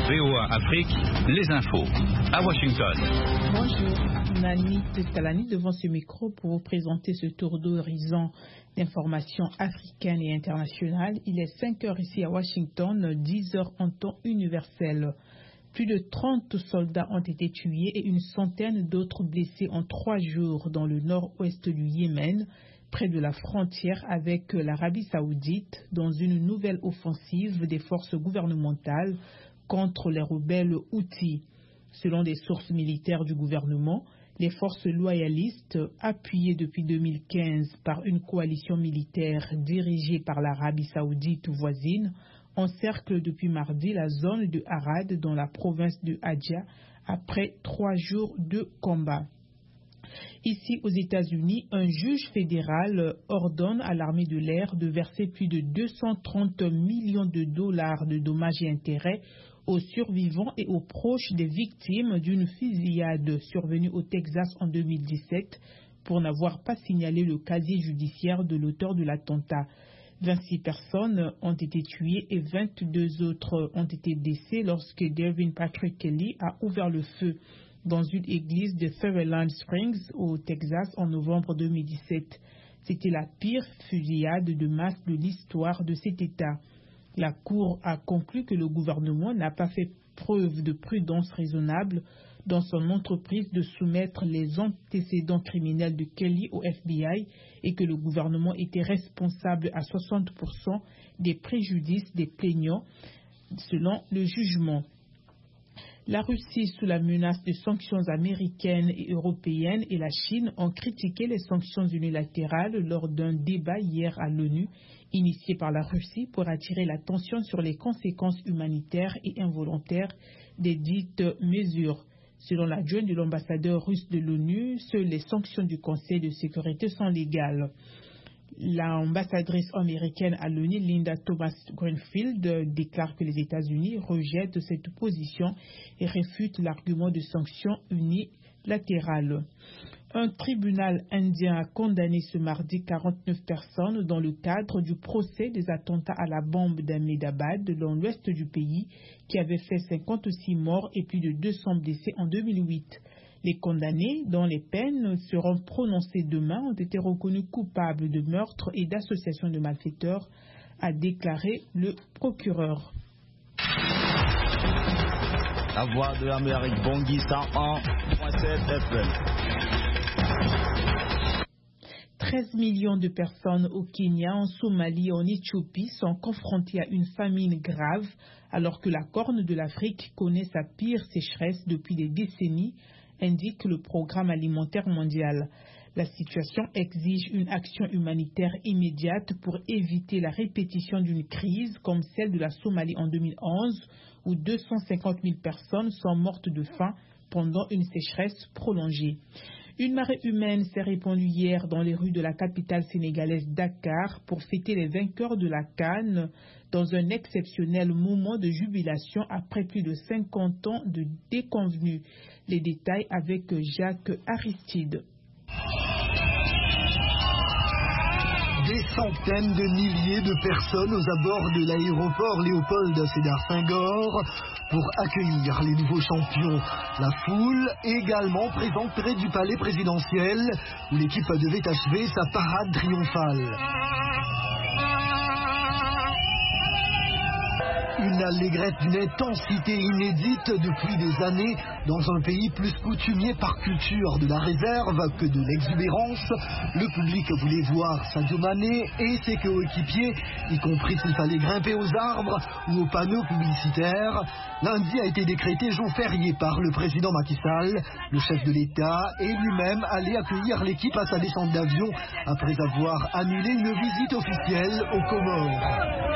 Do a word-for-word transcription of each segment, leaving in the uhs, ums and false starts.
V O A Afrique, les infos. À Washington. Bonjour, Nani Testalani devant ce micro pour vous présenter ce tour d'horizon d'informations africaines et internationales. Il est cinq heures ici à Washington, dix heures en temps universel. Plus de trente soldats ont été tués et une centaine d'autres blessés en trois jours dans le nord-ouest du Yémen, près de la frontière avec l'Arabie saoudite, dans une nouvelle offensive des forces gouvernementales contre les rebelles Houthis. Selon des sources militaires du gouvernement, les forces loyalistes, appuyées depuis deux mille quinze par une coalition militaire dirigée par l'Arabie saoudite voisine, encerclent depuis mardi la zone de Harad dans la province de Hadja après trois jours de combat. Ici aux États-Unis, un juge fédéral ordonne à l'armée de l'air de verser plus de deux cent trente millions de dollars de dommages et intérêts aux survivants et aux proches des victimes d'une fusillade survenue au Texas en deux mille dix-sept pour n'avoir pas signalé le casier judiciaire de l'auteur de l'attentat. vingt-six personnes ont été tuées et vingt-deux autres ont été blessées lorsque Devin Patrick Kelly a ouvert le feu dans une église de Fairlawn Springs au Texas en novembre deux mille dix-sept. C'était la pire fusillade de masse de l'histoire de cet État. La Cour a conclu que le gouvernement n'a pas fait preuve de prudence raisonnable dans son entreprise de soumettre les antécédents criminels de Kelly au F B I et que le gouvernement était responsable à soixante pour cent des préjudices des plaignants, selon le jugement. La Russie, sous la menace de sanctions américaines et européennes, et la Chine ont critiqué les sanctions unilatérales lors d'un débat hier à l'ONU, initié par la Russie pour attirer l'attention sur les conséquences humanitaires et involontaires des dites mesures. Selon l'adjoint de l'ambassadeur russe de l'ONU, seules les sanctions du Conseil de sécurité sont légales. L'ambassadrice américaine à l'ONU, Linda Thomas-Greenfield, déclare que les États-Unis rejettent cette position et réfutent l'argument de sanctions unilatérales. Un tribunal indien a condamné ce mardi quarante-neuf personnes dans le cadre du procès des attentats à la bombe d'Ahmedabad dans l'ouest du pays qui avait fait cinquante-six morts et plus de deux cents blessés en deux mille huit. Les condamnés, dont les peines seront prononcées demain, ont été reconnus coupables de meurtre et d'association de malfaiteurs, a déclaré le procureur. La voix de l'Amérique, Bangui cent un point sept F M. treize millions de personnes au Kenya, en Somalie et en Éthiopie sont confrontées à une famine grave alors que la Corne de l'Afrique connaît sa pire sécheresse depuis des décennies, indique le Programme alimentaire mondial. La situation exige une action humanitaire immédiate pour éviter la répétition d'une crise comme celle de la Somalie en deux mille onze, où deux cent cinquante mille personnes sont mortes de faim pendant une sécheresse prolongée. Une marée humaine s'est répandue hier dans les rues de la capitale sénégalaise Dakar pour fêter les vainqueurs de la CAN dans un exceptionnel moment de jubilation après plus de cinquante ans de déconvenus. Les détails avec Jacques Aristide. Des centaines de milliers de personnes aux abords de l'aéroport Léopold Sédar Senghor pour accueillir les nouveaux champions. La foule également présente près du palais présidentiel où l'équipe devait achever sa parade triomphale. Une allégresse d'une intensité inédite depuis des années dans un pays plus coutumier par culture de la réserve que de l'exubérance. Le public voulait voir Sadio Mané et ses coéquipiers, y compris s'il fallait grimper aux arbres ou aux panneaux publicitaires. Lundi a été décrété jour férié par le président Macky Sall. Le chef de l'État est lui-même allé accueillir l'équipe à sa descente d'avion après avoir annulé une visite officielle aux Comores.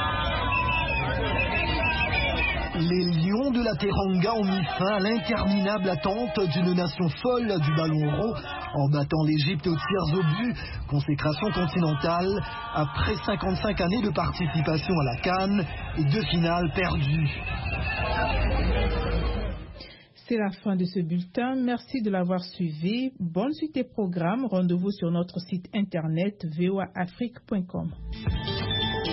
Les Lions de la Teranga ont mis fin à l'interminable attente d'une nation folle du ballon rond en battant l'Égypte aux tirs au but, consécration continentale, après cinquante-cinq années de participation à la CAN et deux finales perdues. C'est la fin de ce bulletin. Merci de l'avoir suivi. Bonne suite des programmes. Rendez-vous sur notre site internet v o a afrique point com.